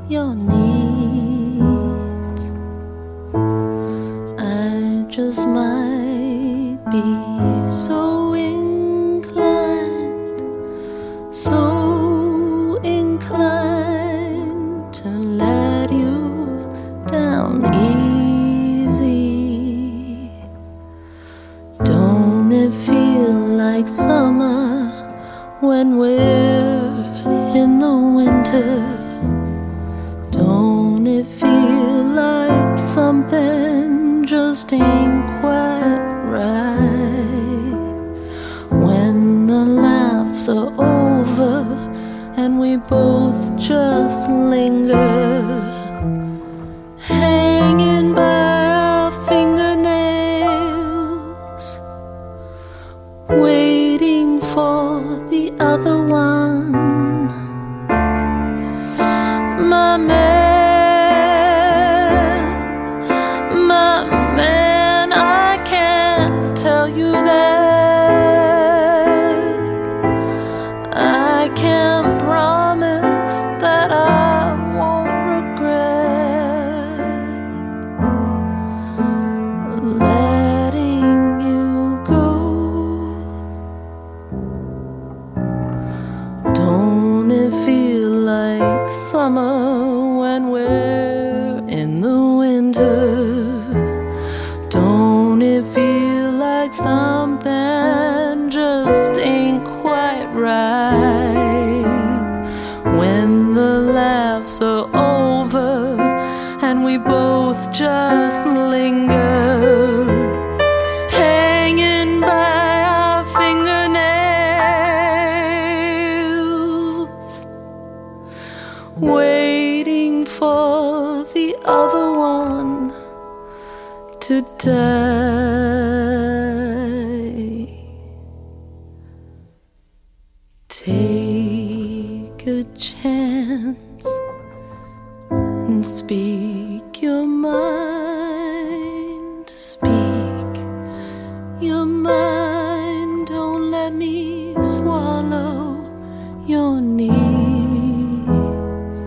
your needs. I just might be so inclined, so inclined to let you down easy. Don't it feel like summer when we're in the winter? Don't it feel like something just ain't quite right? When the laughs are over and we both just linger, hanging by our fingernails, waiting for the other one. My man, I can't tell you that. I can't promise that I won't regret letting you go. Don't it feel like summer when we're in the winter? Don't it feel like something just ain't quite right? When the laughs are over and we both just linger, hanging by our fingernails, waiting for the other one to die. Take a chance and speak your mind. Speak your mind. Don't let me swallow your needs.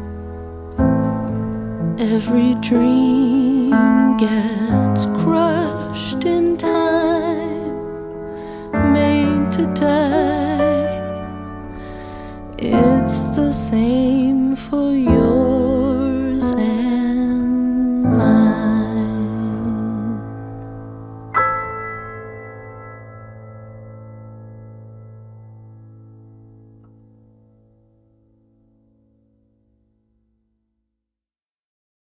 Every dream gets crushed in time, made to die. It's the same for